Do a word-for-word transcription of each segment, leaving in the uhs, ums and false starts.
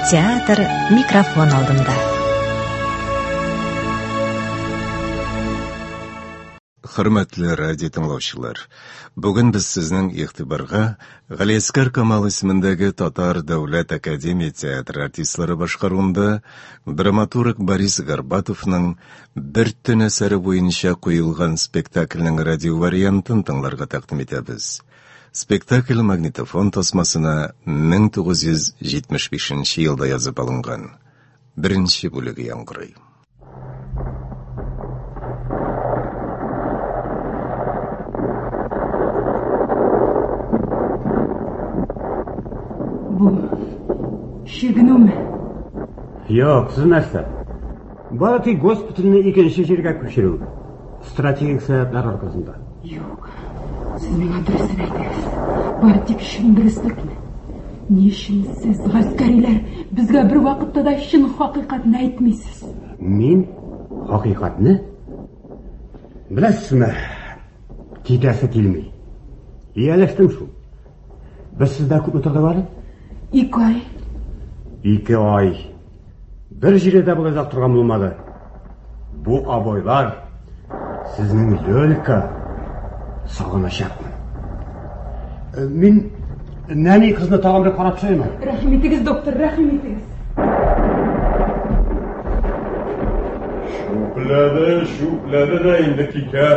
Театр микрофон алдында. Hürmetli radyo dinləyicilər, bugün biz sizin ixtibarğa Галиаскар Камал ismindəgi Tatar Dövlət Akademiya teatr artistləri başqarında dramaturg Boris Горбатовның bir tün əsəri boyunca qoyulğan spektaklның radio variantını tыңларга тәкъдим итәбез. Spektakl magnitofon tasmasına ming to'qqiz yuz yetmish beshinchi yılda yazıb alınğan. Birinci bölügi yankırı. Bu şirginu mu? Yok, siz нәрсе? Балаки госпиталіне екінші жерге көшіру. Стратегик сәбәпләр арқасында. Yok. Siz мен адресін айтыңыз. Бар тек шын дұрыстықны. Не үшін сіз ғаскарилер бізге бір вақытта да шын хақиқатын айтмайсыз? Мен хақиқатны? Білесіз ме? Кетесі келмей. Иялештім шу. Біз сізді көп отырды бары? Екі ай. Екі ай. Bir жерде бұл ezak тұрған болмады. Bu aboylar sizin Lölka sağlaşakmın. Мен нәни қызны тағам бір қарап шайма. Рахим етіңіз, доктор, рахим етіңіз. Şupladı, şupladı da indi kikar.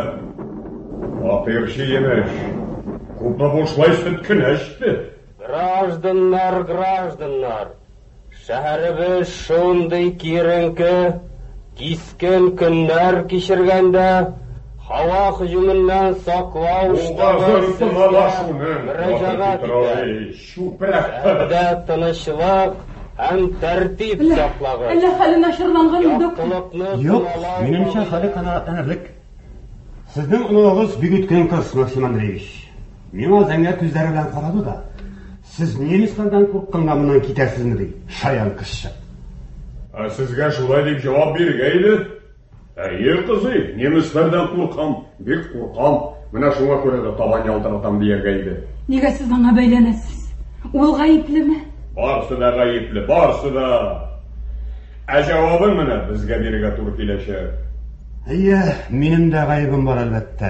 Akır şey yemiş. Kupla boşlayıştı küneşti. Граждандар, граждандар, шәһәребез шундый киеренке, кискен көннәр кичергәндә, һава һөҗүменнән саклау штабы мөрәҗәгать итә. Шәһәрдә тынычлык һәм тәртип саклагыз. Әллә хәле начарланган, доктор? Юк, минемчә хәле канәгатьләнерлек. Сезнең улыгыз бик үткән кыз, Максим Андреевич. Миңа зәңгәр күзләре белән карады да. Siz немецлардан курыкканга мындан китәсезме ди, шаян кызчык. А сезгә шулай дип җавап биргәйде. Әйе, кызый, немецлардан куркам, бик куркам. Менә шуңа күрә дә табан ялтыратам дигәйде. Нигә сез аңа бәйләнәсез? Ул гаеплеме? Барысы да гаепле, барысы да. Ә җавабын менә безгә бирергә туры киләчәк. Әйе, минем дә гаебым бар әлбәттә.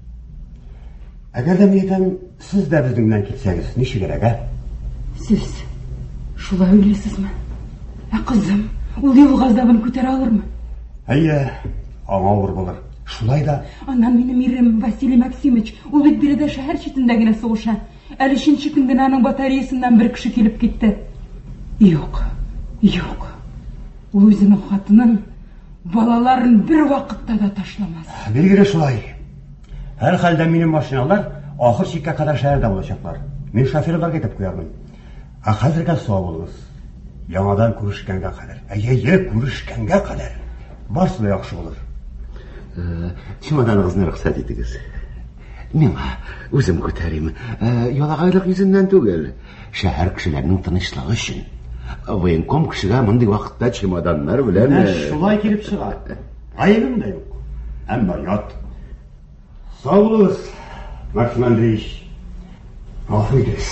Әгәр дә миятәм, сез дә безнең белән китсәгез, ничек кирәк, ә? Сез шулай уйлыйсызмы? Ә кызым, ул юл газабын күтәрә алырмы? Әйе, аңа авыр булыр. Шулай да. Аннан минем ирем Василий Максимович, ул бит биредә шәһәр читендә генә сугыша. Әле өченче көн генә аның батареясыннан бер кеше килеп китте. Юк, юк. Ул үзенең хатынын, балаларын бер вакытта да ташламас. Билгеле шулай. Һәр хәлдә минем машиналар ахыр чиккә кадәр шәһәрдә булачаклар. Мин шоферларга әйтеп куярмын. Ә хәзергә сау булыгыз. Яңадан күрешкәнгә кадәр. Әйе, күрешкәнгә кадәр. Барсы да яхшы булыр. Чемоданыгызны рөхсәт итегез. Миңа үзем күтәрим. Ялагайлык йөзеннән түгел. Шәһәр кешеләренең тынычлыгы өчен. Военком кешегә мондый вакытта чемоданнар белән шулай килеп чыга. Гаебем дә юк. Әмма ят. Сау булыгыз, Максим Андреевич. Афидес.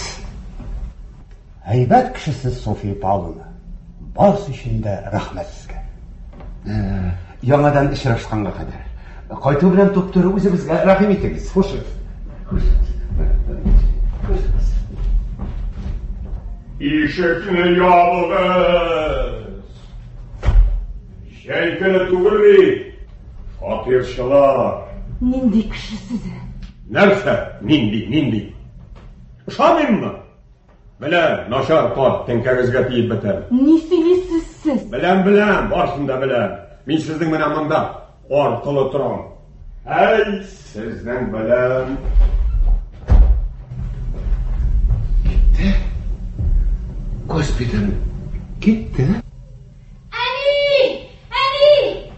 Әйбәт кешесез София Павловна. Барсы өчен дә рәхмәт сезгә. Яңадан очрашканга кадәр. Кайту белән доктор үзегезгә рәхим итегез. Хуш. Ишекне ябыгыз. Җәйкене түгелми. Фатирчылар. Нинди кеше сез? Нәрсә? Нинди, нинди? Ышанмыйммы? Беләм, начар кат, теңкәгезгә тиеп бетәр. Ни сөйлисез сез? Беләм, беләм, барсын да беләм. Мин сезнең менә монда аркылы торам. Әй, сезнең беләм. Китте. Госпиталь китте. Әни! Әни!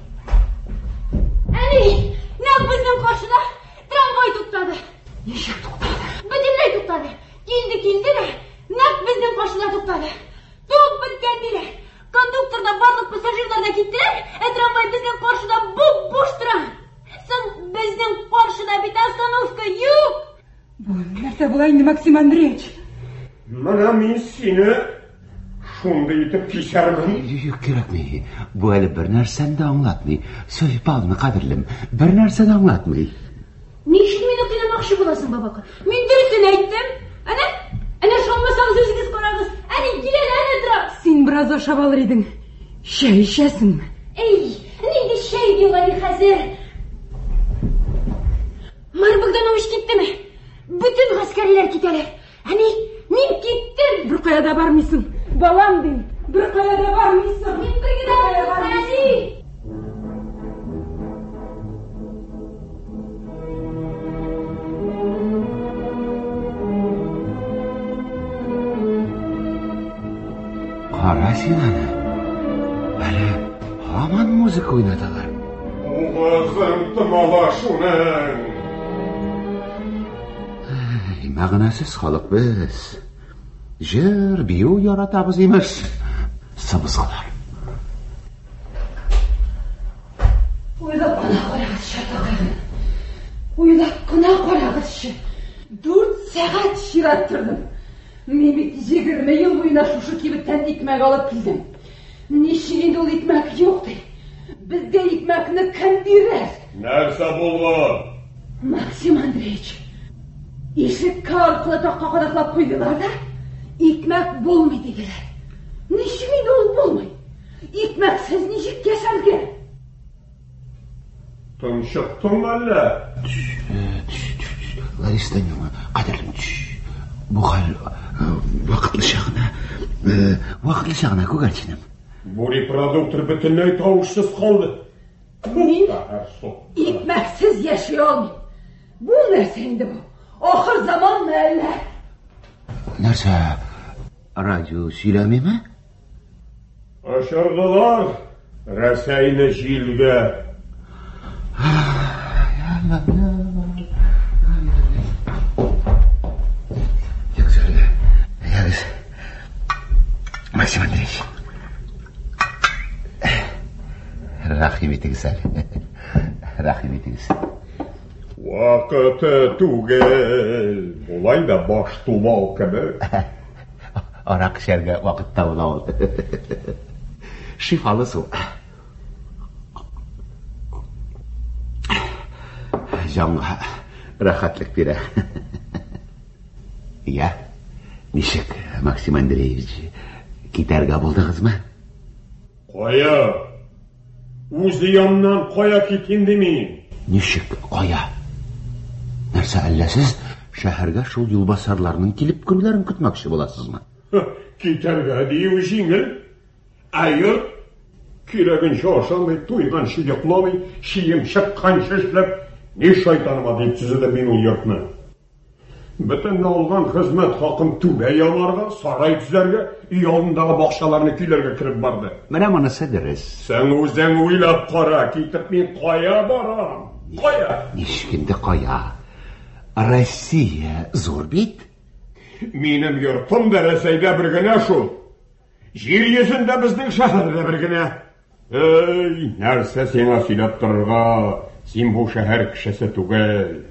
Әни! Нәк безнең каршыда трамвай туктады. Ничек туктады? Бөтенләй туктады. Килде, килде дә, нәк безнең каршыда туктады. Тук беткән диләр. Кондуктор да барлык пассажирлар да киттеләр, ә трамвай безнең каршыда буп-буш тора. Соң безнең каршыда бит остановка юк. Бу нәрсә була инде, Максим Андреевич? Менә мин сине Шундай итеп кисәрмен. Юк, кирәкми. Бу әле бер нәрсәне дә аңлатмый. Сөйп алма, кадерлем. Бер нәрсә дә аңлатмый. Ничек мине кыйнамакчы буласың, бабакай? Мин дөресен әйттем. Әнә, әнә шулмасаң сүзегез карагыз. Әнә киләләр, әнә тора. Син бераз ашап алыр идең. Шәй эчәсеңме? Эй, нинди шәй диләр хәзер? Мэр Богданович киттеме? Бүтән гаскәрләр китәләр. Әни, мин киттем. Бер кая да бармыйсың. Балам дим. Бер кая да бармыйсың. Мин бер генә бармыйсың. Кара син аны. Әле һаман музыка уйнаталар. Угызым тымала шуның. Мәгънәсез халык без. Җыр, бию яратабыз имеш. Сыбызгылар. Уйлап кына карагызчы, тагын. Уйлап кына карагызчы. Дүрт сәгать чират тордым. Мин бит егерме ел буена шушы кибеттән икмәк алып килдем. Ничек инде ул икмәк юк ди. Безгә икмәкне кем бирер? Нәрсә булган? Максим Андреевич. Ишеккә аркылы такка кадаклап куйдылар да, икмәк булмый диделәр. Ничек инде ул булмый? Икмәксез ничек яшәргә? Тынчыктың әллә? Лариса Даниловна, кадерлем, бу хәл вакытлыча гына, вакытлыча гына күгәрченем. Бу репродуктор бөтенләй тавышсыз калды. Мин икмәксез яши алмыйм. Бу нәрсә инде бу? Ахыр заманмы әллә? Нәрсә, радио сөйләмиме? Ашырдылар Рәсәйне җилгә. Максим Андреевич, рәхим итегез әле. Рәхим итегез. Вакыты түгел. Болай да баш тумау кебек. Арак эчәргә вакыт табыла ул. Шифалы су. Җанга рәхәтлек бирә. Я, ничек, Максим Андреевич, китәргә булдыгызмы? Кая? Үз яннан кая китим димин? Ничек, кая? Нәрсә, әллә сез шәһәргә шул юлбасарларның килеп керүләрен көтмәкче буласызмы? Китәргә дию җиңел. Әйер, кирәгенчә ашамый, туйган ши йокламый, шием чыкканча эшләп, ни шайтаныма дип төзедем мин ул йортны. Бөтен алган хезмәт хакым түбә ямарга, сарай төзәргә, өй алдындагы бакчаларны көйләргә кирип барды. Менә монысы дөрес. Сен үзең уйлап кара, китеп мин кая барам? Кая? Ничек инде кая? Россия зур бит. Минем йортым да Рәсәйдә бер генә шул. Җир йөзендә безнең шәһәрдә бер генә. Эй, нәрсә сиңа сөйләп торырга? Син бу шәһәр кешесе түгел.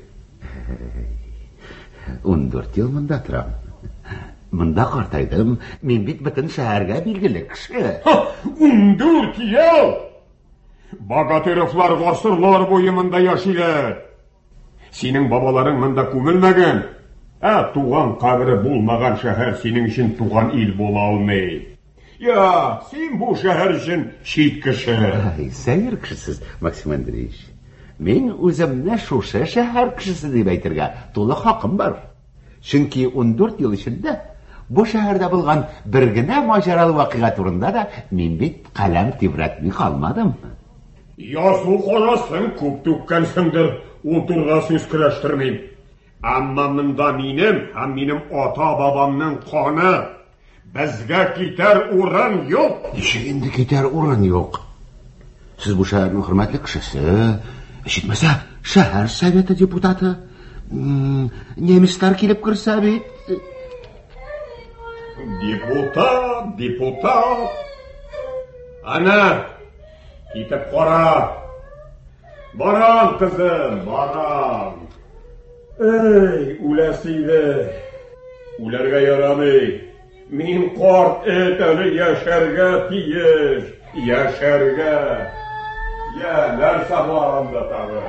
ундүрт ел монда торам. Монда картайдым, мин бит бөтен шәһәргә билгеле кеше. ундүрт ел! Богатыровлар гасырлар буе монда яшиләр. Синең бабаларың монда күмелмәгән. Ә туган кабере булмаган шәһәр синең өчен туган ил була алмый. Я, син бу шәһәр өчен чит кеше. Сәер кешесез, Максим Андреевич. Мин үземне шушы шәһәр кешесе дип әйтергә тулы хакым бар. Чөнки ундүрт ел эчендә бу шәһәрдә булган бер генә маҗаралы вакыйга турында да мин бит каләм тибрәтми калмадым. Язу каласын күп түккәнсеңдер, ул турыда сүз көрәштермим. Әмма монда минем һәм минем ата-бабамның каны. Безгә китәр урын юк. Ничек инде китәр урын юк? Сез бу шәһәрнең хөрмәтле кешесе, ишетмәсә, шәһәр советы депутаты. Немецлар килеп керсә бит. Депутат, депутат. Ана, китеп кара. Барам, кызым, барам. Эй, үләсиде. Үләргә ярамый. Мин карт эт әле яшәргә тиеш. Яшәргә. Я, нәрсә бар анда тагы?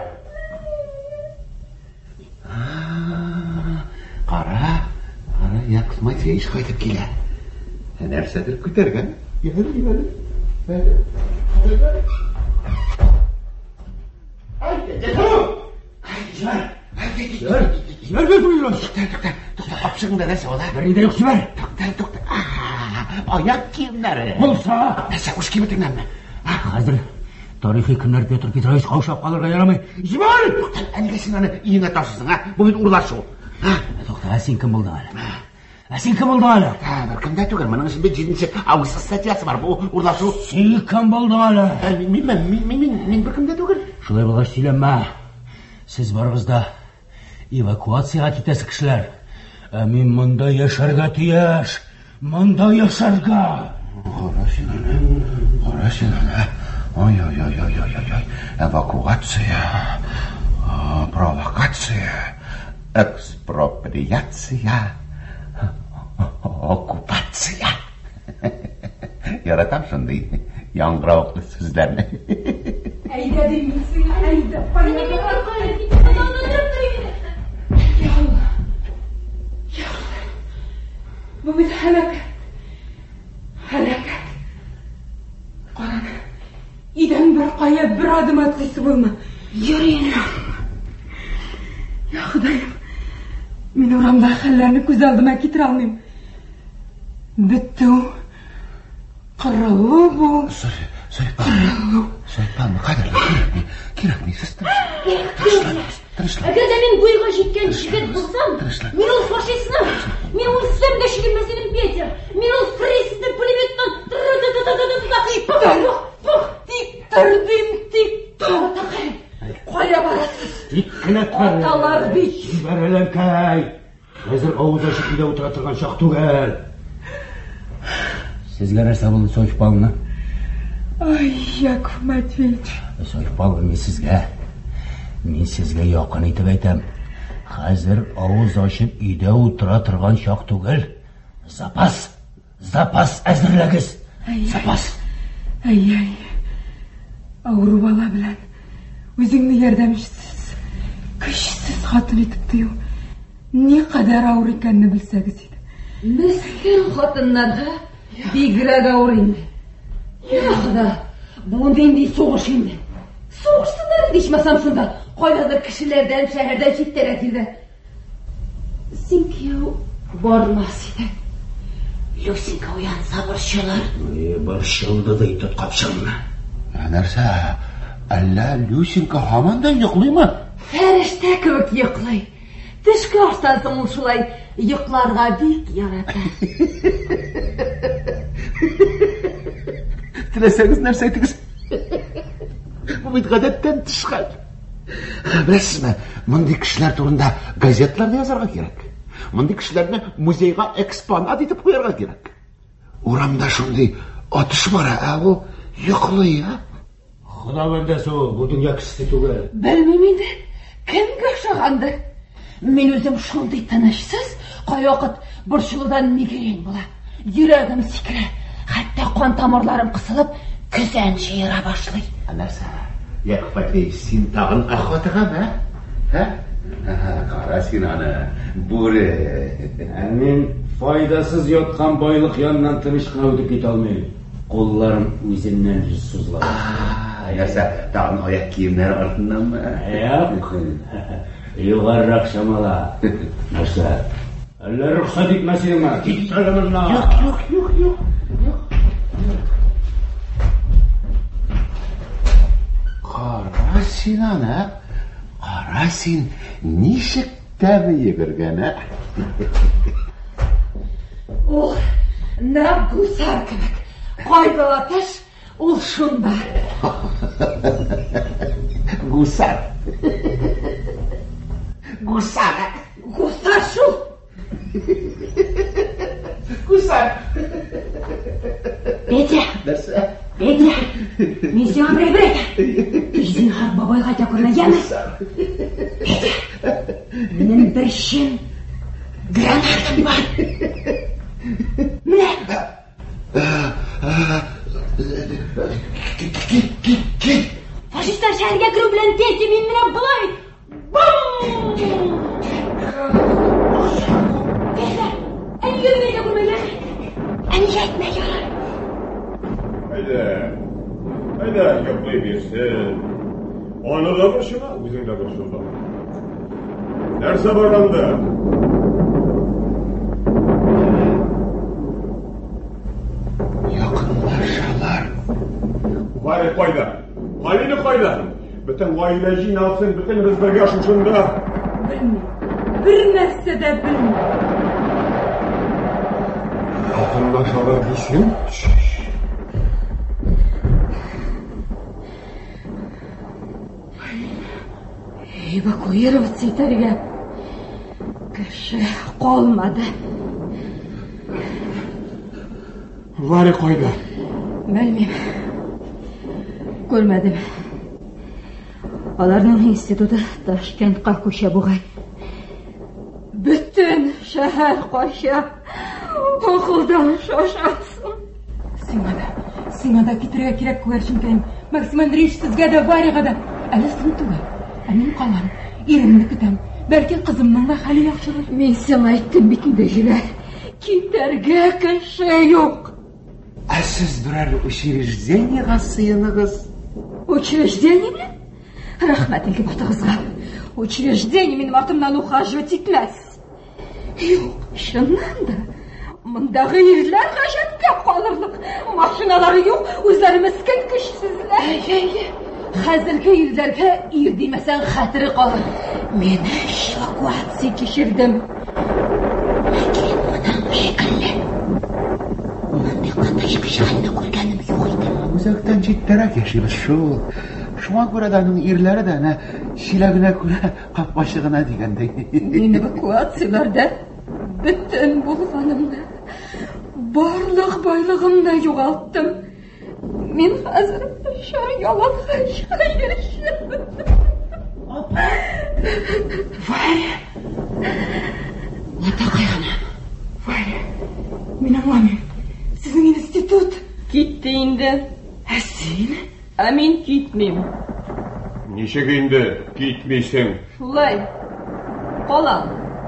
Кара, кара, Яков Матвеевич кайтып килә. Нәрсәдер күтәргән. Йөрү, йөрү. Апшығында нәрсе ола? Бірінде жоқ жібер. Тоқта, тоқта. Аяқ киімдері. Болса. Нәрсе ұш киімдерінен ме? Қазір тарихи күннер Петр Петрович қаушап қалырға ярамай. Жібер! Тоқта, әлге сен аны иіңе тасысың, бұл ұрлашу. Тоқта, әсен кім болдың әлі? Әсен кім болдың әлі? Бір кімді түгір, мұның ішінде жетінші август статьясы бар, бұл ұрлашу. Сен кім болдың әлі? Мен бір кімді түгір. Шылай болғаш сөйленме. Сіз барғызда эвакуацияға кетесі кішілер. Мен мұнда яшарға тиеш. Мұнда яшарға. Қара сен аны, қара сен аны. Ой, ой, ой, ой, ой, ой. Эвакуация, провокация, экспроприация, оккупация. Яратам шындай яңғырауықты сөздерні. Әйда деймісің, әйда. Мені мен қорқайын, кетіп оны тұрып тұрайын. Ya Allah, ya Allah. Bu bir helaket. Helaket. Qaran, idan bir qaya bir adım atqisi bo'lma. Yürüyün. Ya Xudoyim, men oramda hallarni ko'z oldimga keltira olmayman. Bitta u qirralli bu. Sorry, sorry, qirralli. Soypan mı kadarla kerakmi? Kerakmi siz tırışla. Agarda men bo'yga жеткен жігіт болсам, мен ол фашистni, мен ол сөмдешілі мәселем Петя, мен ол фрейсізді пулеметтен тиктірдім, тиктірдім. Қоя барасыз. Тиккіні тар. Аталар бич. Бәрәләнкәй. Қазір ауыз ашып үйде отыра тұрған шақ түгел. Сізге нәрсе болды Сойфпалына? Ай, Яков Матвеевич. Сойфпал, мен сізге. Мен сізге яқын етіп айтам. Қазір ауыз ашып үйде отыра тұрған шақ түгел. Запас, запас әзірләгіз. Запас. Ай, ай. Ауру бала білән. Өзіңді ярдәмшісіз, күшсіз қатын етіп тыю. Не қадар ауыр екенini білсәгіз еді. Мескен қатынларға бигірәк ауыр енді. Яқыда, бұнды енді соғыш енді. Соғышсындар енді ішмасам сонда. Қойдады кішілерден, шәһәрден шеттер әтілді. Сен кеу бармас еді. Люсинка уянса бұршылар. Бұршылды да итет қапшылына. Нәрсе, әллә Люсинка хаманда йоқлай ма? Фәрішті көвік йоқлай. Тішкі аштан соң ол шулай йоқларға бик ярата. Тілесеңіз нәрсе айтыңыз. Бұл бит ғадеттен тышқан. Білесіз ме, мұндай кішілер турында газетларда язарға керек. Мұндай кішілерді музейға экспонат етіп қойарға керек. Урамда шундай атыш бар, ә ол йоқлай, ә? Құда бәндесі ол, бұл дүния кісісі түгел. Білмеймейді, кімге шағанды? Мен өзім шундай тынышсыз, қай уақыт бұршылыдан мигрен бола. Жүрегім секірі, хатта қан тамырларым қысылып, күзән жиыра башлай. Нәрсе, Яков Матвеевич, сен тағын ақватыға ма? Қара сен аны, бүрі. Мен файдасыз йотқан байлық янынан тыныш қауды кете алмайым. Қолларым өзімнен жүз сузылады. Нәрсе, тағын аяқ киімдері артынан ма? Аяқ? Юғарырақ шамала. Нәрсе, әлі рұқсат етмәсең ма? Кет сәлімінна. Жоқ, жоқ, жоқ, жоқ. Қара сен аны, қара сен нешік тәбі егіргені? Ол нәп гусар кімік. Қайдал аташ, ол шунда. Гусар. Гусар. Гусар шул. Гусар. Петя. Нәрсе? Петя. Мен сен бірек бірек. Біздің хар бабай қайта көріне емі. Петя. Менің бір шен гранатым бар. Менә. Кит, кит, кит. Фашистлар шәһәргә керү белән тез мин менә булай. Әни йөрмәй дә күрмәгән. Әни әйтмә ярар. Haydi. Haydi yoklay bersin. Onu da başına, bizim de başında. Nerse baranda. Yakınlaşalar. Vay koyda. Halini koyda. Bütün vaileci nasıl, bütün rızbırga şuşunda. Bilmem. Bir нәрсе дә белмим. Yakınlaşalar değilsin. Эвакуироваться итәргә кеше калмады. Vay koyda. Белмим. Күрмәдем. Аларның институты Ташкентка күчә бугай. Бөтен шәһәр кача. Акылдан шашасың. Сиңа да, сиңа да китерергә кирәк күгәрченкәм. Максим Андреевич сезгә дә Варяга да. Әле син түгел. Ә мин калам. Иремне көтәм. Бәлки кызымның да хәле яхшырыр. Мин сиңа әйттем бит инде, Җиләр. Китәргә кеше юк. Ә сез берәр учреждениегә сыеныгыз? Учреждение белән? Рәхмәт илгә батыгызга. Учреждение минем артымнан ухаживать итмәс. Юк, чыннан да. Мондагы ирләр гаҗәпкә калырлык. Машиналары юк, үзләре мескен көчсезләр. Әйе. Хәзерге ирләргә ир димәсәң хәтере калыр. Мин эвакуация кичердем. Ләкин моның шикелле. Мондый катыш кешеләрне күргәнем юк иде. Үзәктән читтәрәк яшибез шул. Шуңа күрә дә аның ирләре дә әнә чиләгенә күрә капкачыгына дигәндәй. Мин эвакуацияләрдә бөтен булганымны, барлык байлыгымны югалттым. Мин хәзер шәһәр ялангач яшәйм. Варя. Ата кайгына. Варя. Мин аңламыйм. Сезнең институт китте инде. Ә син? Ә мин китмим. Ничек инде китмисең? Шулай. Калам.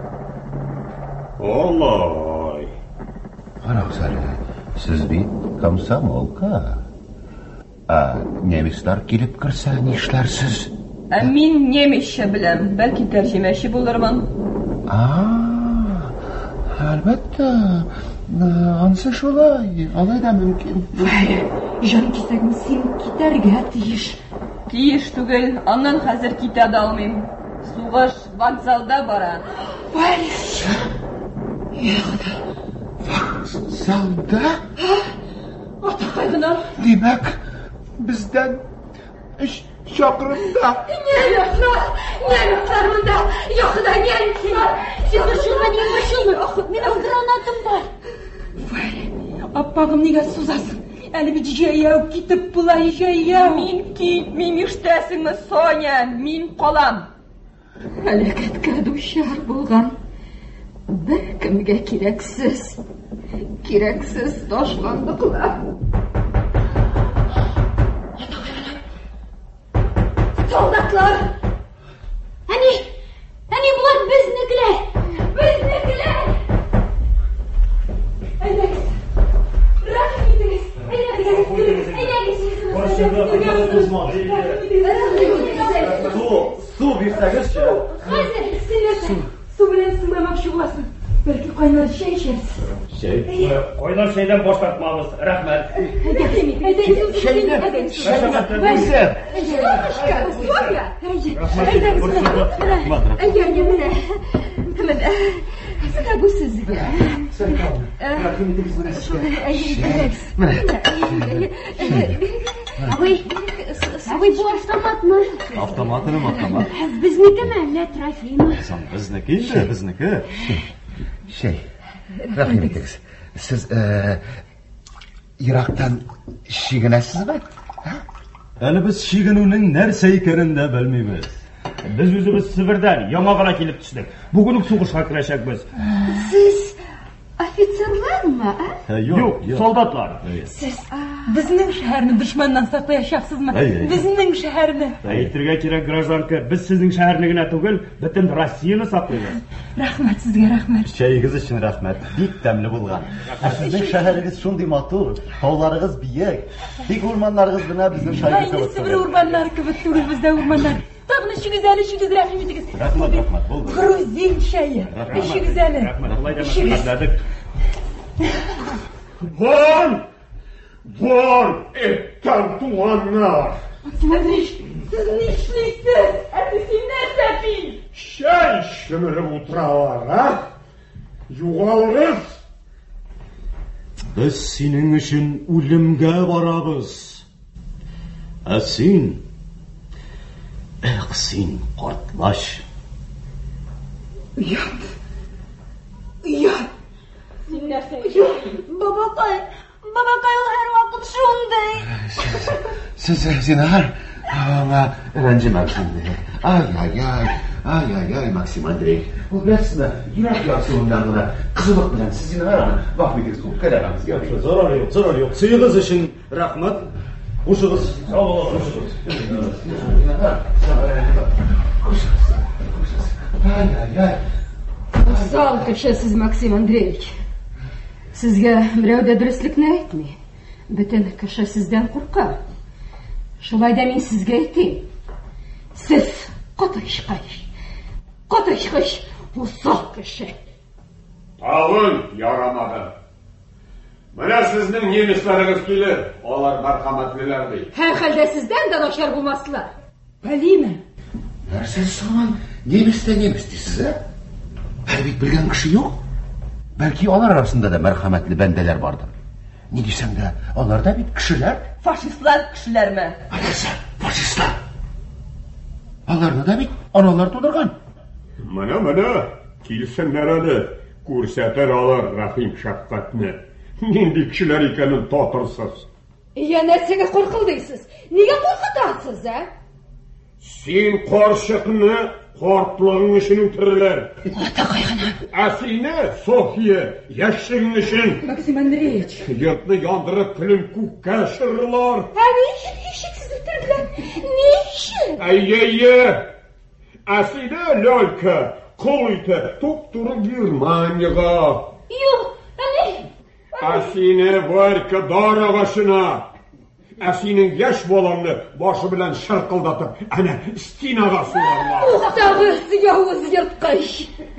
Аллай. Карагыз әле, сез бит комсомолка. Ә немецлар килеп керсә нишләрсез? Ә мин немецчә беләм, бәлки тәрҗемәче булырмын. А, әлбәттә. Ансы шулай, алай да мөмкин. Җан кисәгем, син китәргә тиеш. Тиеш түгел, аннан хәзер китә дә алмыйм. Сугыш вокзалда бара. Вариш. Ягъда. Вокзалда? Ата кайгына. Димәк, бездән өч чакрымда. Немецлар, немецлар монда. Ягъда немецлар. Син шулай немецлар. Минем гранатым бар. Варя, аппагым нигә сузасың? Әле бит җәяү китеп булай җәяү. Мин китмим, иштәсеңме, Соня? Мин калам. Һәлакәткә дучар булган. Бер кемгә кирәксез. Кирәксез ташландыклар. Солдатлар! Әни, әни булар безнекеләр. Безнекеләр. Әйдәгез. Рәхим итегез. Әйдәгез. Әйдәгез. Су, су бирсәгезче. Хәзер Син су белән сымамакчы буласың. Бәлки кайнар чәй эчәрсез. Чәй? Кайнар чәйдән баш тартмагыз. Рәхмәт. Әйдәгез. Әйдәгез. Чәйне, чәйне. Әйдәгез. Менә. Менә. Менә бу сезгә. Рәхим итегез менә сезгә. Әйдәгез. Абый, абый бу автоматмы? Автоматынымы, автомат? Безнекеме, әллә трофеймы? Безнеке инде, безнеке. Чәй. Рәхим итегез. Сез Ирактан шигенәсезме? Әле без шигенүнең нәрсә икәнен дә белмибез. Без үзебез Сибирдән яңа гына килеп төштек. Бүген үк сугышка керәчәкбез. Сез Офицерлармы, а? Yo'q, soldatlar. Siz bizning shaharni dushmandan saqlayashyapsizmi? Bizning shaharni. Ayttirga kerak gражданка, biz sizning shaharnigina tugul, butun Rossiyani saqlaymiz. Rahmat sizga, rahmat. Çayınız için rahmet. Dik demli bulgan. Sizin şehriniz şunday motor, tog'laringiz biyak. Dik o'rmonlaringiz bilan bizning shaharga Ayni Sibir o'rmonlari kabi turib bizda o'rmonlar. Tag'ni shu güzel, shu güzel rahmetingiz. Rahmat, rahmat. Bo'ldi. Gruzin shayi. Shu güzel. Rahmat, Xudoy rahmatladik. Von! Von! Ettan tuanlar! Siz siz ne işliysiniz? Siz ne yapayım? Şey şımarıp oturarlar, ha? Yuvalırız! Biz sening uchun o'limga boramiz. Asin Aqsin qortlash. Yat. Yat. Babakay, babakay her vakit şunday. Siz zinhar ama ranjimak şimdi. Ay ay ay. Ay ay ay Maksim Andreyevich. Bu bilasizmi? Yurak yoqsimundan g'ina qiziq bilan siz zinhar vaqtingiz ko'p kerakamiz yo'q. Zarar yo'q, zarar yo'q. Sizingiz uchun rahmat. Qo'shig'iz. Sog' bo'ling. Ay ay ay. Sağ kishisiz Maksim Andreyevich. Sizga birovda durustlikni aytmay. Butun kishi sizdan qo'rqadi. Shulayda men sizga aytayim. Siz qotishqish. Qotishqish uzoq kishi. Tağın yaramadı. Mana sizning nemislarınız kelir. Onlar marhamatlilar deydi. Har holda sizdan daloshar bo'lmaslar. Bilmayman. Narsa son nemisda nemis deysiz ha? Harbik bilgan kishi yo'q. Balki onlar arasında da merhametli bendeler vardır. Ne desem de onlar da bir kişiler. Faşistlar kishilarmi? Ayasa faşistlar. Onlarni da bir analar to'dirgan. Mana mana kelsinlar hali ko'rsatar olar rahim shafqatni. Nendek kishilar ekanini totirsiz. Ya narsaga qo'rqildingiz? Nega qo'rqitasiz a? Sen qo'rshiqni qortlig'ing uchun o'tirlar. Ota qayg'ana. Asina Sofiya yashig'ing uchun. Maksim Andreyevich. Yurtni yondirib kulin ko'kka shirlar. Ha, ne işin eşiksiz bitirdiler? Ne işin? Ayye. Asina lolka qo'ydi to'p-to'g'ri Germaniyaga. Yo'q, ne? Asina varka dorog'ashina. Asining yosh bolamni boshi bilan sharqildatib ana stinaga suvarlar. To'xtag'iz, yovuz yirtqich.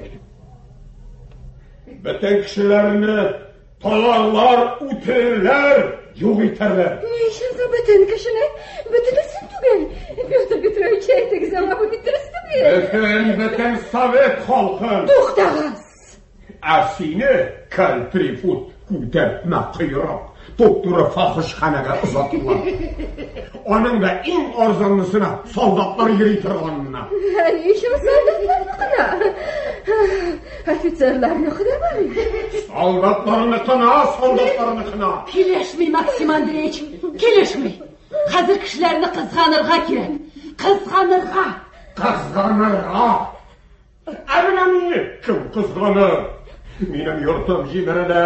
Butun kishilarni tolarlar, o'tirlar, yo'q etarlar. Ne işin butun kishini? Butunisin tugul. Pyotr Petrovich aytdingiz, ama bu bittiriz tugul. Butun butun sovet xalqi. To'xtag'iz. Asini kaltrifut ko'tarma qiyoq. Doktora fohishxonaga uzatdilar. Onun da eng arzonlisini soldatlar yiritirganini. Ne işin soldatlarnikida? Ofitserlarnikida bari. Soldatlarnikida, soldatlarnikida. Kelishmay Maksim Andreyevich, kelishmay. Hozir kishilarni qizg'anirga kerak. Qizg'anirga. Qizg'anirga. Abilani kim qizg'anir? Mening yurtim jimirida.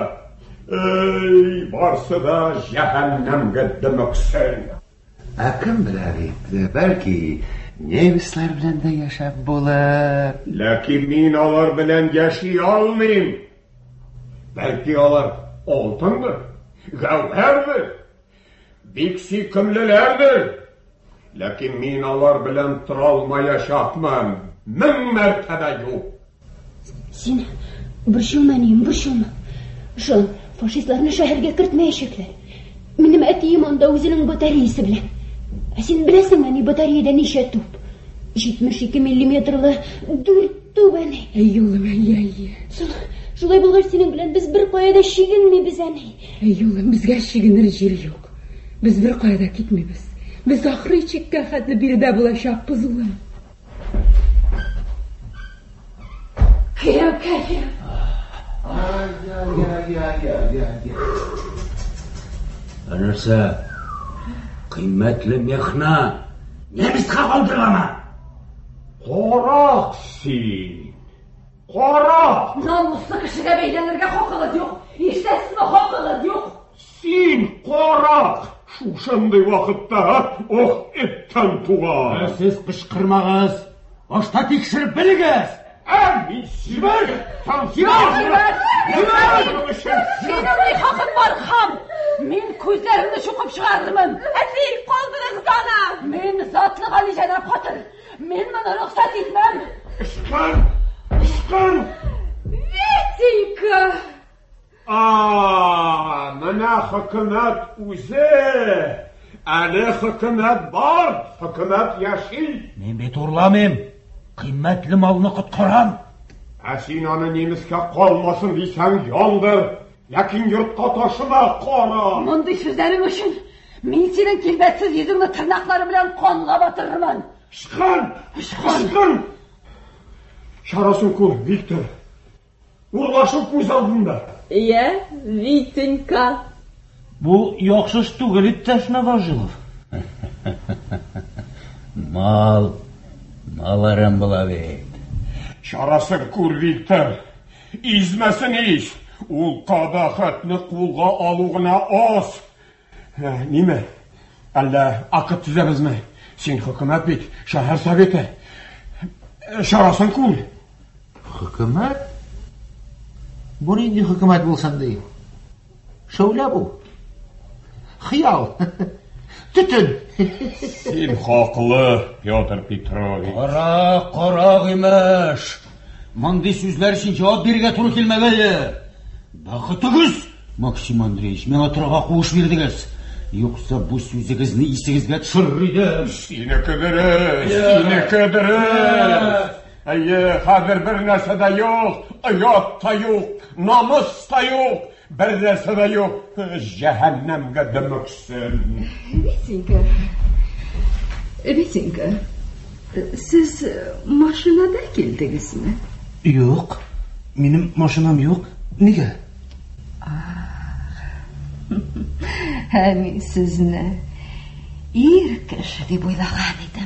Ey, borsa da jahannamga demoqsan. Akim biladi, balki nemislar bilan da yashab bo'lar. Lakin men ular bilan yashay olmayman. Balki ular oltindir, gavhardir, beksi qimlilardir. Lakin men ular bilan tura olmay yashayapman. Ming martaba yo'q. Sen bir shumaning, bir shuma. Shu faşistlarni shaharga kiritmayishiblar. Mening atiyim onda o'zining batareyasi bilan. Sen bilasanmi, ne batareyada necha to'p? yetmish ikki millimetrli to'rt to'bani. Ey yo'lim, ey ey. Shulay bo'lgach, sening bilan biz bir qoyada shiginmaymiz ani. Ey yo'lim, bizga shiginir yer yo'q. Biz bir qoyada ketmaymiz. Biz oxiri chekka xatli birida bo'lashapmiz ular. Kira, kira. Ay ay ay ay ay ay. Anarsa qiymatli mehnat. Nemisga qoldirama. Qo'roqsin. Кара! Namuslu kişiye beylenirge hokılı yok. İştesizme hokılı yok. Sen kara! Şuşanday vakıtta oh etten tuğa. Siz kışkırmağız. Başta tekşirip biliniz. Amin Siber! Tam Siber! Siber! Senin bir hakkın var ham. Men ko'zlarimni cho'qib chiqardiman. Asiy qoldingiz qana. Men zotli g'alijalar qotil. Men buni ruxsat etmam. Ishqan! Ishqan! Vitinka! Aa, mana hukumat o'zi. Ana hukumat bor, hukumat yashil. Men bet urlamayman. Qimmatli molni qutqaram. Asin ona nemisga qolmasin desang yondir. Yaqin yurtqa toshima qora. Bunday so'zlaring uchun men sening kelbatsiz yuzingni tirnoqlari bilan qonga botiraman. Ishqan! Ishqan! Sharasin ko'r, Viktor. Urlashib ko'z oldimda. Iya, Vitinka. Bu yaxshi ish tugul ittashna Vojilov. Mal, malaram bo'laveradi. Sharasin ko'r, Viktor. Izmasin ish. Ул qabahatni qo'lga olug'ina oz. Nima? Alla aqib tuzamizmi? Sen hukumat bit, shahar soveti. Sharasin ko'r. Hukumat? Bu endi hukumat bo'lsam-da. Shovla bu. Xiyol. Tutun. Sen haqli, Pyotr Petrovich. Qora, qora emish. Bunday so'zlar uchun javob berga to'g'ri kelmagaydi. Baxtınız, Maksim Andreyevich, men o'tirg'a qo'sh berdingiz. Yo'qsa bu so'zingizni esingizga tushirdim. Seni qidirish, seni qidirish. Ayy, hozir bir narsada yo'q, hayotda yo'q, nomusda yo'q, bir narsada yo'q. Jahannamga demoqsin. Vitinka. Vitinka. Siz mashinada keldingizmi? Yo'q, mening mashinam yo'q. Nega? Hani sizni er kishi deb o'ylagan edim.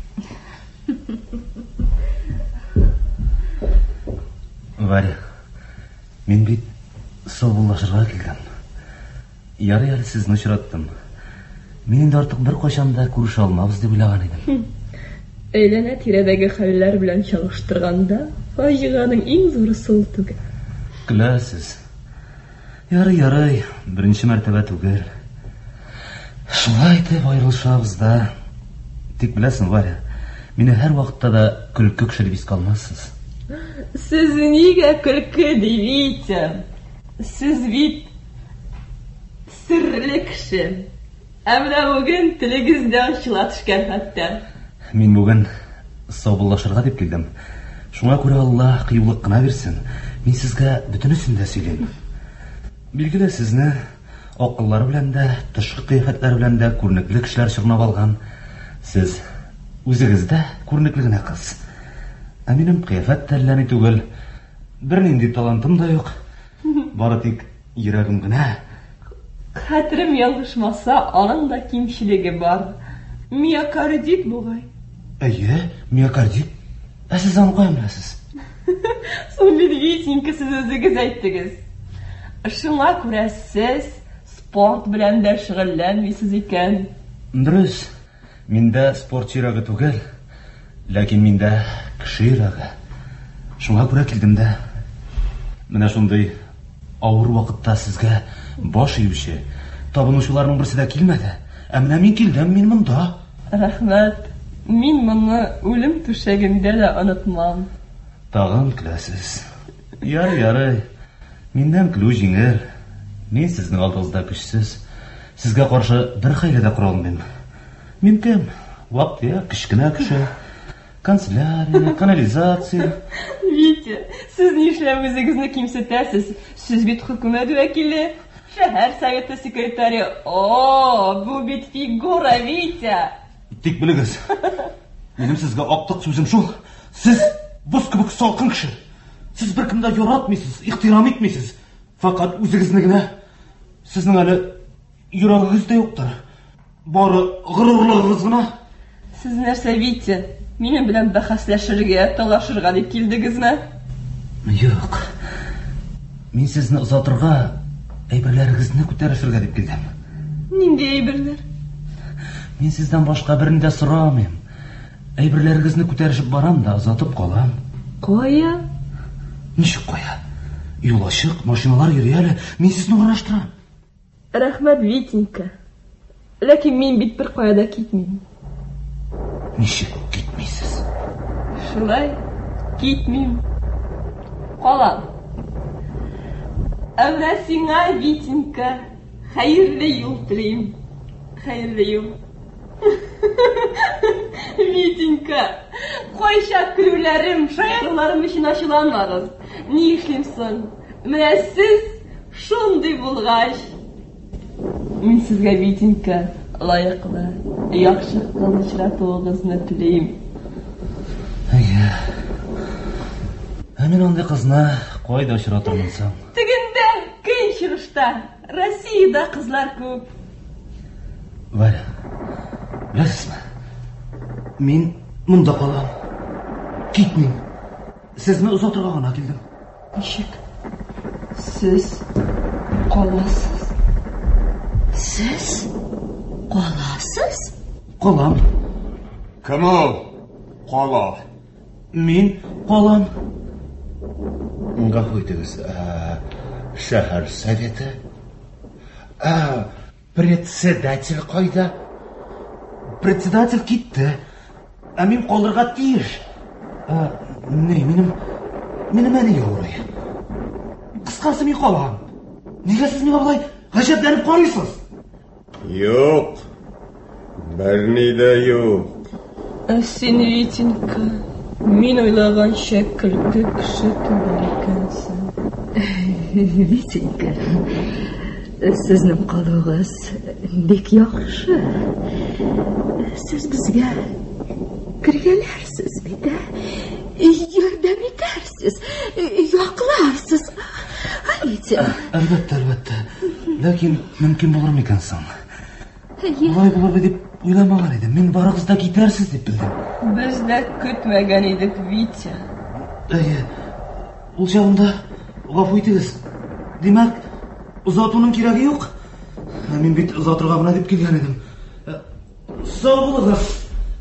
Varya, men bit sovunlashirga kelgan. Yara-yara sizni uchratdim. Men endi ortiq bir qachonda ko'risha olmaymiz deb o'ylagan edim. Eylana tiradagi xayollar bilan chalishtirganda fojianing eng zo'ri so'l tuga. Qilasiz. Yara yaray, birinchi martaba tugul. Shunday deb ayrilishimizda, tek bilasin Varya, meni har vaqtda da kulki kishi deb qolmaysiz. Siz nega kulki deysiz? Siz bit sirli kishi. Ammo bugun tiligizdan ishlatishgan hatto. Men bugun sovunlashirga deb keldim. Shunga ko'ra Alloh qiyinlik qilib bersin. Men sizga butunisini da söylayman. Bilgida sizni oqillari bilan da, tashqi qiyofatlari bilan da ko'rnikli kishilar chirnab olgan. Siz o'zingizda ko'rnikligini qiz. Aminim qiyofat tanlani tugul, bir nindi talantim da yo'q. Bari tek yuragimgina. Xatrim yolg'ishmasa, onimda kimchiligi bor. Miokardit bo'g'ay. Ayye, miokardit. Siz uni qo'yamsiz. So'nggi siz o'zingiz aytdingiz. Shunga ko'ra siz sport bilan da shug'ullanmaysiz ekan. Durust. Menda sportchi yuragi tugul, lekin menda kishi yuragi. Shunga ko'ra keldim-da. Mana shunday og'ir vaqtda sizga bosh yuvshi, tabinuvchilarning birisida kelmadi. Ammo men keldim, men bunda. Rahmat. Men buni o'lim to'shagimda da unutmam. Tag'in qilasiz. Yar yaray. Mendan kulib yengil. Men sizning oldingizda kuchsiz. Sizga qarshi bir xayrida qura olmayman. Men kim? Vaqtga kichkina kishi. Kanselyariya, kanalizatsiya. Vita, siz nishlab o'zingizni kimsatasiz? Siz bit hukumat vakili, shahar soveti sekretari. O, bu bit figura Vita. Tek biligiz. Mening sizga oqtiq so'zim shu. Siz buz kubik salqin kishi. Siz bir kimda yo'ratmaysiz, ehtirom etmaysiz. Faqat o'zingiznigina. Sizning hali yuragingizda yo'qdir. Bori g'ururlig'ingizgina. Siz narsa Vita? Mening bilan bahoslashirga, talashirga deb keldingizmi? Юк. Мин сезне озатырга, әйберләрегезне күтәрешергә дип килдем. Нинди әйберләр? Мин сездән башка берни дә сорамыйм. Әйберләрегезне күтәрешеп барам да озатып калам. Кая? Ничек кая? Юл ачык, машиналар йөри әле. Мин сезне ураштырам. Рәхмәт, Витенька. Ләкин мин бит бер кая да китмим. Ничек китмисез? Шулай, китмим. Калам. Әмма сиңа, Витенька, хәерле юл телим. Хәерле юл. Витенька, кайча күлүләрем, шаяруларым өчен ачуланмагыз. Ни эшлим соң? Менә сез шундый булгач, мин сезгә, Витенька, лаеклы, яхшы кылыч очратуыгызны телим. Әйе. Ә мин андый кызны кайда очратырмын соң? Тегендә, көнчыгышта, Россиядә кызлар күп. Валя, беләсезме? Мин монда калам. Китмим. Сезне озатырга гына килдем. Ничек? Сез каласыз. Сез каласыз? Калам. Кем ул? Кала. Мин калам. Гафу итегез, шәһәр советы? А, председатель кайда? Председатель китте. Ә мин калырга тиеш. Ә, не, минем минем әле авырый. Кыскасы мин калам. Нигә сез миңа болай гаҗәпләнеп карыйсыз? Юк. Берни дә юк. Ә син, Витенька, мин уйлаганча көлке кеше түгел икәнсең. Витенька, сезнең калугыз бик яхшы. Сез безгә кергәләрсез бит, ярдәм итәрсез, якларсыз. Әйтсә. Әлбәттә, әлбәттә. Ләкин мөмкин булыр микән соң? Болай булыр дип уйламаган идем. Мин барыгыз да китәрсез дип белдем. Без дә көтмәгән идек, Витя. Әйе. Ул чагында гафу итегез. Димәк, озатуның кирәге юк. Мин бит озатырга гына дип килгән идем. Сау булыгыз.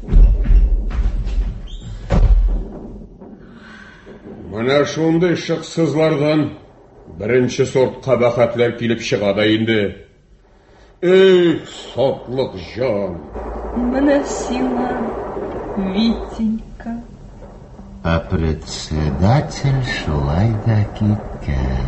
Менә шундый шыксызлардан беренче сорт кабахатлар килеп чыга да инде. Эх, сотлык җан. Менә сиңа, Витенька. А председатель шулай да киткән.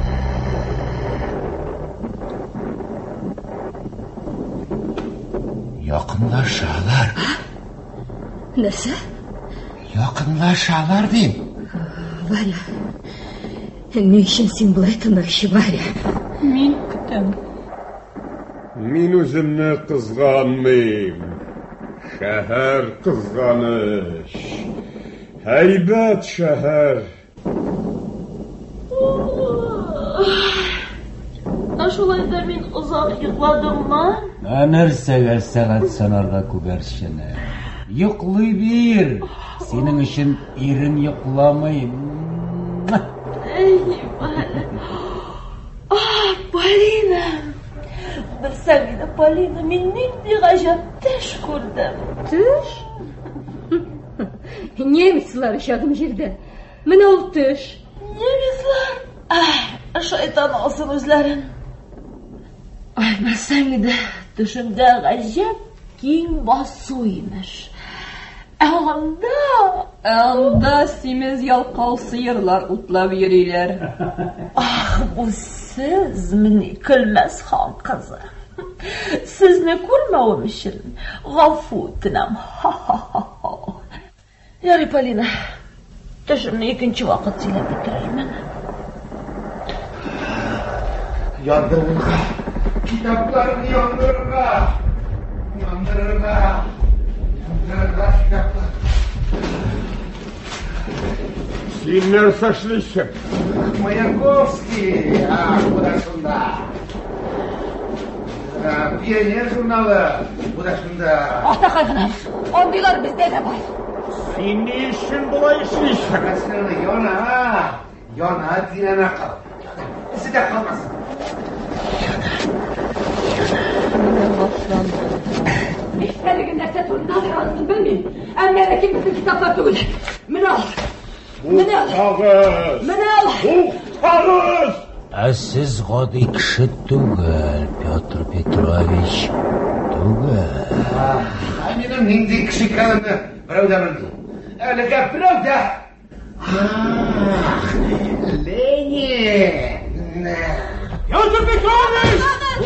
Якынлашалар. Нәрсә? Якынлашалар дим. Валя, ни өчен син болай тыныкчы, Валя? Мин көтәм. Мин үземне кызганмыйм. Шәһәр кызганыч. Һәйбәт шәһәр. Шулай да мин озак йокладыммы? Ә нәрсәгә сәгать санарга күгәрчене? Йоклый бир. Синең өчен ирең йокламый. Эй, Валя. Ah, Полина. Белсәң иде, Полина, мин нинди гаҗәп төш күрдем. Төш? Немецлар җадым җирдә. Менә ул төш. Немецлар? Ах, шайтан алсын үзләрен. Ай, белсәң иде, төшемдә гаҗәп киң басу имеш. Анда, анда симез ялкау сыерлар утлап йөриләр. Ах, бу сез мине көлмәс хан кызы. Сезне күрмәвем өчен гафу үтенәм. Ярый, Полина, төшемне икенче вакыт сөйләп бетерермен. Яндырырга, китапларны яндырырга, яндырырга. Син нәрсә эшлисең? Маяковский, а, куда шунда? Пионер журналы, куда шунда? Атакай гына, андыйлар бездә дә бар. Син ни өчен болай эшлисең? Красный район, а? Yana direne kal. Bizi de kalmasın. İşlerine nerede torunlar arasın bilmeyeyim. Emniyete bizim kitaplar tügül. Minal. Minal. Kağız. Minal. Bu kağız. Siz gadi kişi tugel, Piotr Petrovich. Tugel. Ah, benim hindi kişi kalındı. Pravda mı? Öyle de pravda. Ah, Lenin. Piotr Petrovich!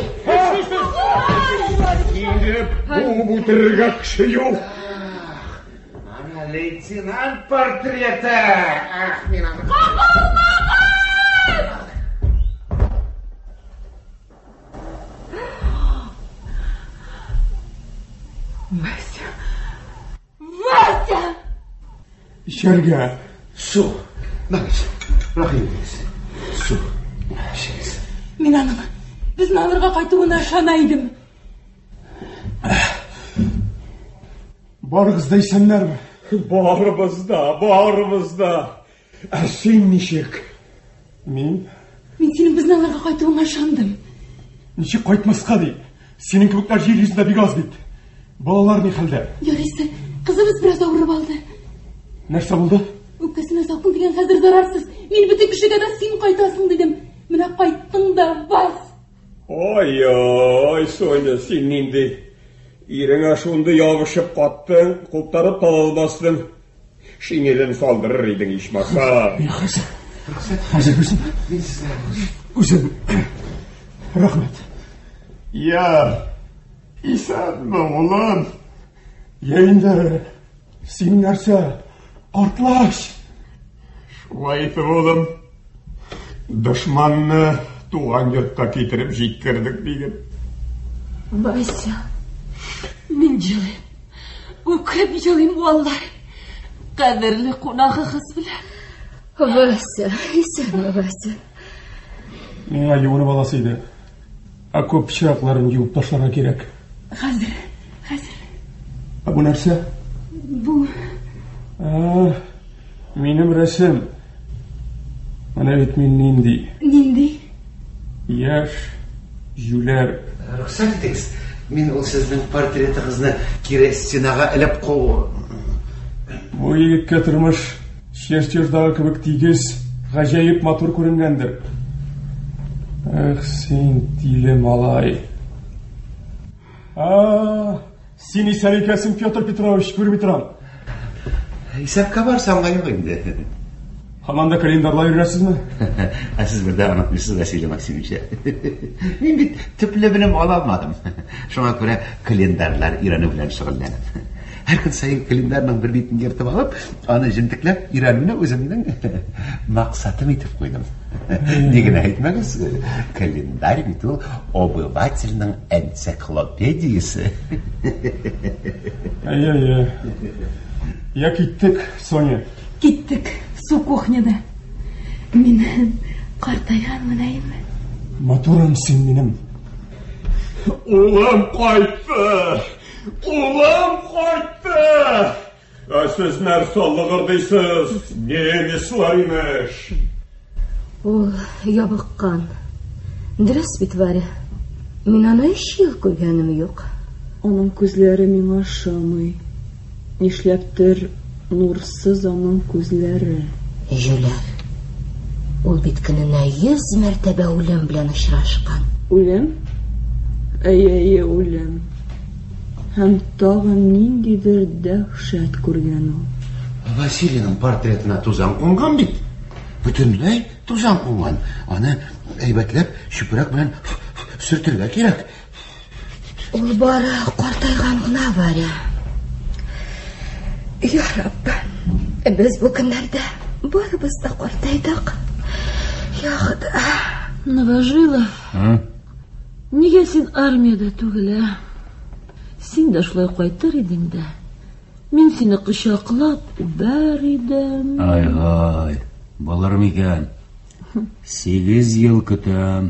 Şimdi bu bu tırgak kişi yok. Ana leytinant portreti. Ah, benim. Vasya. Vasya. İçeride. Su. Maalesef. Bırakayım birisi. Su. Şeyiz. Min hanım, bizni alırga qaytığına şanaydım. Barıgız deysenler mi? Bağrımızda, bağrımızda. Sen nişik? Min? Min senin bizni alırga qaytığına şandım. Nişik qaytmasqa deyip. Senin kibikler yer yüzünde bir gaz deyip. Balalar ne halde? Yarısı, kızımız biraz ağırıp aldı. Nerse buldu? Öpkesine sakın diyen hazır zararsız. Min bütün kişiye de sen qaytasın dedim. Mina qayttın da bas. Ay ay Sonya sen indi. İrin aşığında yavışıp kattın, kultarıp talalmastın. Şiңелен saldırır idin işmasa. Bir hazır. Hazır mısın? Uzun. Rahmet. Ya, İsan mı ulan? Yayında senin nerse artlaş. Şulay etip oğlum. Düşmanını tuğan yurtqa getirip jitkirdik deyin. Vasya. Min жылайım. Ökrep жылайım vallahi. Kaderli konağı kız bile. Vasya. İsen mi Vasya? Mena yuvanı balasıydı. Akop çırakların yuvup taşlarına gerek. Hazır, hazır. Bu nerse? Bu... Ah, benim resim. Ana etmin nindi. Nindi? Yaş, Juler. Ruhsat ediniz. Men o sizin portretinizni kire stinaga ilip qo'y. Bu yigitga turmush Cherchyojdagi kibik tigiz, g'ajoyib motor ko'ringandir. Ah, sen tile malay. Ah, seni sarikasin Piotr Petrovich ko'rib turam. Hesapga borsam yo'q endi. Hamanda kalendarlar yurasizmi? Siz birda unutmuşsunuz Vasiliy Maksimovich. Men bit tüplü bilim olamadım. Şuna göre kalendarlar İran'ı bilen şug'ullanib. Her kun sayın kalendarning bir betini yirtib olib, onu jintiklab İran'ni o'zimning maqsadim etib qo'ydim. Degini aytmagiz, kalendar bit u obывательning ensiklopediyasi. Ay ay ay. Ya gittik Sonya. Gittik. Su kuhnyada. Min qartayan mınayım. Motorum sen benim. Ulan qaytdı. Ulan qaytdı. Siz nerse alığırdıysiz. Ne islaymış? Ol yabıqqan. Dürüst bit var ya. Min ana iş yıl koyganım yok. Onun gözleri min aşamay. Nişleptir nursuz onun gözleri. Juler. Ol bitkiniне yüz mertebe ölüm bilen uçraşkan. Ölüm? Ey ey ölüm. Hem tağın nindidir dehşet ko'rgan o. Vasilining portretine tuzan qo'ngan bit. Butunlay tuzan qo'ngan. Ana aybatlab shuprak bilan surtirga kerak. Ol bari qartaygan gina var ya. Ya Rabbi, biz bu günlerde barımız da qartaydık. Ya Xudo. Новожилов, nega sen armiyada tug'il? Sen de shulay qaytar eding da. Men seni quchoqlab ubar edim. Ay ay, bo'lar ekan. sekiz yil kutam.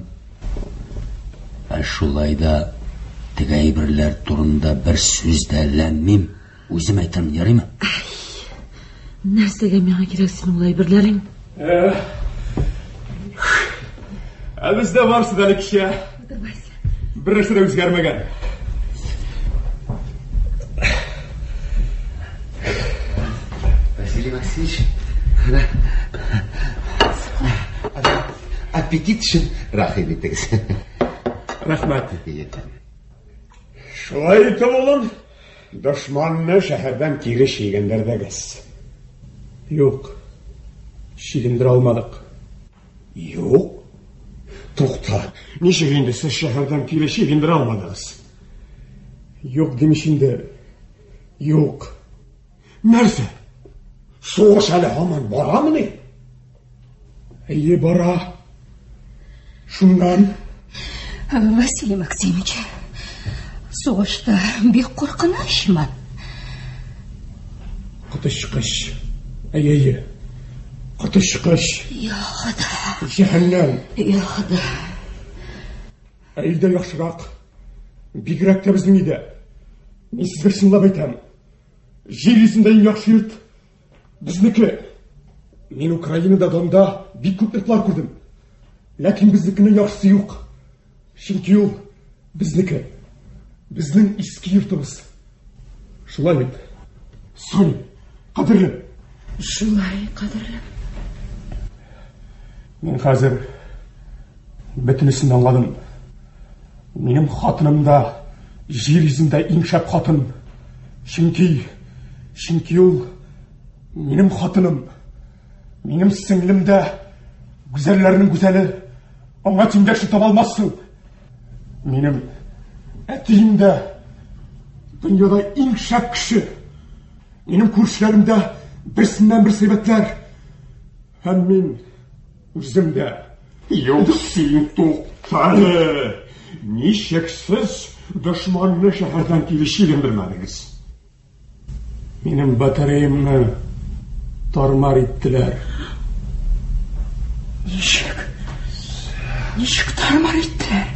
Shulayda tigay birlar turunda bir so'zda lammim. O'zim aytaman, yaraymi? Narsaga menga kerak sening ulay birlaring? Eh, Bizde varsa da kişi. Birisi de özgermegen. Василий Максимович, ana appetit için rahim ettiniz. Rahmet. Şulay etip oğlum, düşmanını şehirden kiri şiğindirdiniz. Yok, şiğindir almadık. Yok. Toxta, niçin indi siz şehirden kiri şiğindir almadınız? Yok demişimde, yok. Nerede? Soğuş hele hemen bara mı ne? İyi bara. Şundan. Василий Максимович, soğuşta bir korkunuş mu? Kıtışkış. İyi iyi. Kıtışkış. Yaxıdı. Cehennem. Yaxıdı. Elde yaxşırak. Bigirek de bizden iyiydi. Ben sizge şınlap aytam. Жер yüzünde en yaxşı yurt bizniki. Men Ukrainada donda bir ko'p yurtlar ko'rdim. Lekin biznikinin yaxşısı yok. Çünkü o bizniki. Bizning eski yurtimiz. Şulay edi. So'ng, qadrli. Şulay qadrli. Men hozir bitinisini anladım. Mening xotinim da yer yuzida eng shab xotin. Chunki Chunki u mening xotinim. Mening singlimda go'zallarning go'zali. Ona tengdoshni topolmassın. Mening etimde dünyada eng shab kishi. Mening ko'rishlarimda birsinden bir sebepler. Hem men o'zimda. Yok sen to'xtali. Nechuk siz dushmanni shahardan kelishini bilmadingiz? Mening batareyamni tarmar etdilar. Nechuk? Nechuk tarmar etdilar?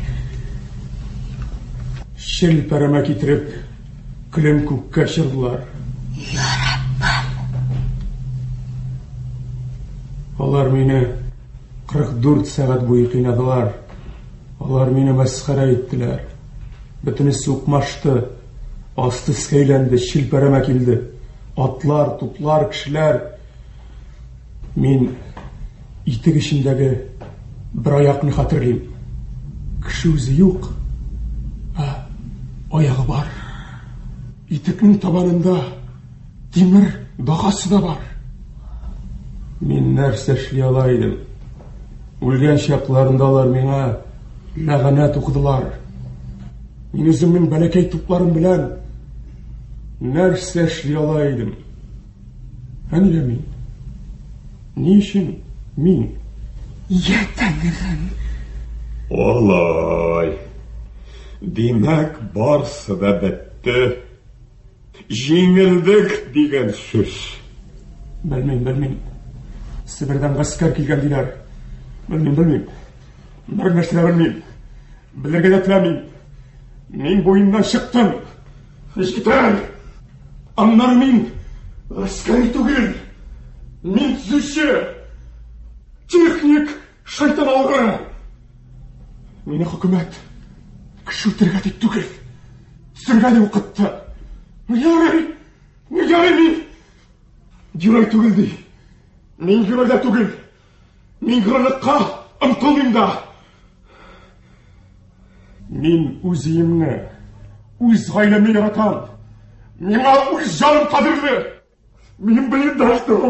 Shelparama ketirib, qilim ko'kka tushirdilar. Ya Rabbim. Ular meni qirq to'rt soat bo'yi qiynadilar. Ular meni masxara etdilar. Butunisi o'qmashdi. Osti-ustiga aylandi, shilparama keldi. Otlar, tutlar, kishilar. Men itik ishindagi bir oyoqni xotirlayman. Kishi o'zi yo'q. Ha, oyog'i bor. Itikning tomonida temir dog'asi da bor. Men narsa ishlay olaydim. O'lgan chaqlarında ular menga la'nat o'qidilar. Men o'zimning balakay tuplarim bilan narsa ishlay olaydim. Qanday men? Niçin men? Ya Tangrim. Olay. Demek barsı da bitti. Jengildik degan söz. Bilmem, bilmem. Sibirdan askar kelgan dilar. Bilmem, bilmem. Bir narsa bilmem. Bilirga da tilamayman. Men bo'yimdan chiqdim. Hechkitar. Anlar men askari tugul. Men tuzuvchi. Texnik shayton o'g'ri. Meni hukumat kishi o'tirgani tugul. Surgani o'qitdi. Niyari, niyari men. Yurak tugildi. Men yurakda tugul. Men yurakqa intildim da. Men o'zimni, o'z oilamni yaratan. Menga o'z jonim qadrli. Men bilan do'stim.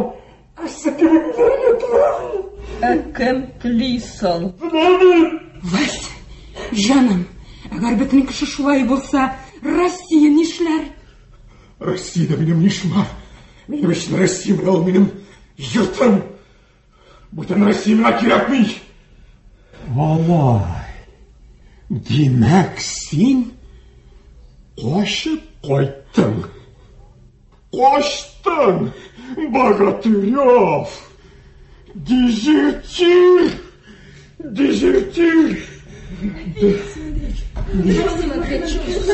Kim tiliysan? Вася, жаным, agar butun kishi shulay bo'lsa, Rossiya nishlar? Rossiyada mening nishim bor. Mening ishim Rossiya bilan mening yurtim. Butun Rossiya menga kerakmi? Vallahi. Demak, sen qo'shib qo'yding. Qo'shding. Bogaturyov. Дезертир! Дезертир! Максим Андреевич,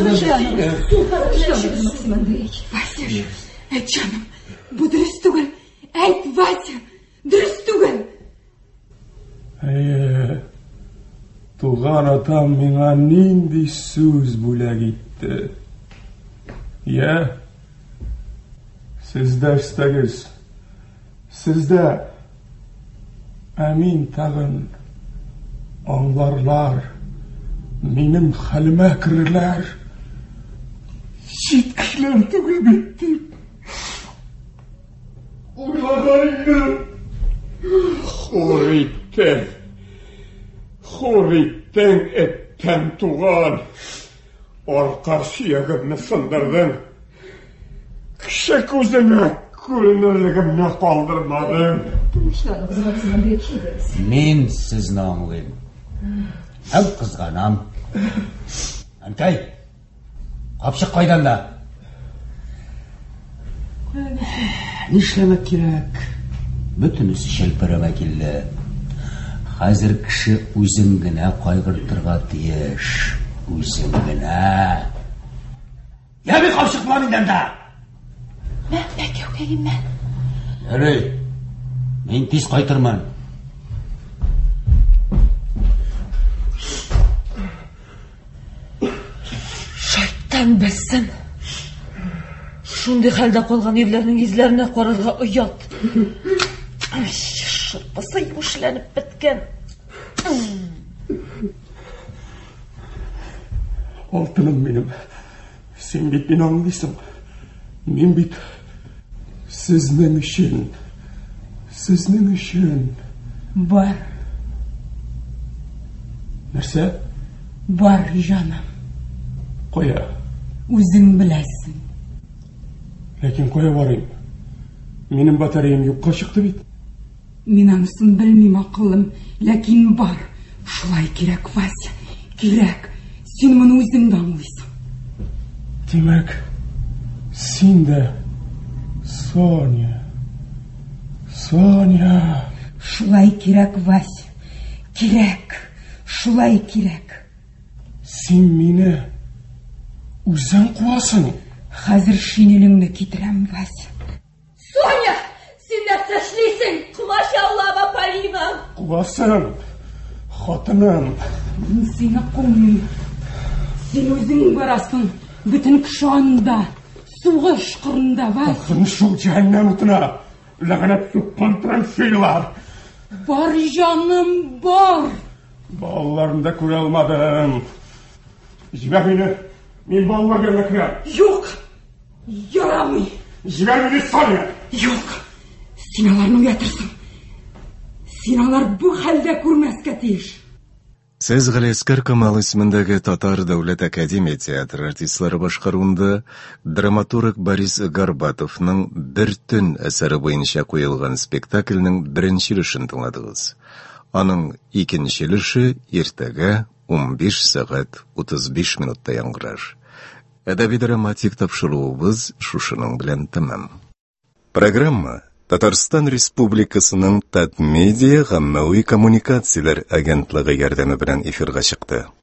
Максим Андреевич. Вася, ayt canım, bu dürüst tugul. Ayt Vася, dürüst tugul. Ee, Туган атам миңа нинди сүз бүләк итте. Я, сез дәрестәгез, сездә, әмин тагын аңларлар, минем хәлемә керерләр. Чит кешеләр түгел бит дип уйлаган идем. Хур иттең, хур иттең, эттән туган. Аркар сөягемне сындырдың. Кеше күзеңә күренерлегемне калдырмадың. Мин сезне аңлыйм. Һәм кызганам. Әнкәй, капчык кайдан да? Нишләмәк кирәк? Бөтенесе шәлперәмә килде. Хәзер кеше үзен генә кайгыртырга тиеш. Үзен генә. Я бик капчык була миндән да. Мен бәкәүкәймен. Ярый. Мин тиз кайтырмын. Шайтан белсен. Шундый хәлдә калган ирләрнең йөзләренә карарга оят. Шырпысы юшланып беткән. Алтыным минем. Сен бит мине аңлыйсың. Мин бит сезнең өчен, сезнең өчен. Бар. Нәрсә? Бар, җаным. Кая? Үзең беләсең. Ләкин кая барыйм? Минем батареям юкка чыкты бит. Мин анысын белмим, акылым, ләкин бар. Шулай кирәк, Вася. Кирәк. Син моны үзең дә аңлыйсың. Димәк, син дә Соня. Соня. Шулай кирәк, Вася. Кирәк. Шулай кирәк. Син мине үзең куасың. Хәзер шинелеңне китерәм, Вася. Соня, син нәрсә эшлисең? Машалла, Полина. Куасың, хатыным. Мин сине куймыйм. Син үзең барасың. Бөтен кеше анда. Сугыш кырында, Вася. Ахын шул җәһәннәм утына. Ләгънәт суккан траншейлар. Бар, җаным, бар. Балаларымда күрә алмадым. Җибәр мине. Мин балалар белән керәм. Юк. Ярамый. Җибәр мине, Соня. Юк. Син аларны уятырсың. Син алар бу хәлдә күрмәскә тиеш. Сез Галиәскәр Камал исемендәге Татар дәүләт академия театры артистлары башкаруында драматург Борис Горбатовның «Бер төн» әсәре буенча куелган спектакльнең беренче өлешен тыңладыгыз. Аның икенче өлеше иртәгә ун биш сәгать утыз биш минутта яңгырар. Әдәби-драматик тапшыруыбыз шушының белән тәмам. Программа Татарстан Республикасының Татмедиа гаммәви коммуникацияләр агентлыгы ярдәме белән эфирга чыкты.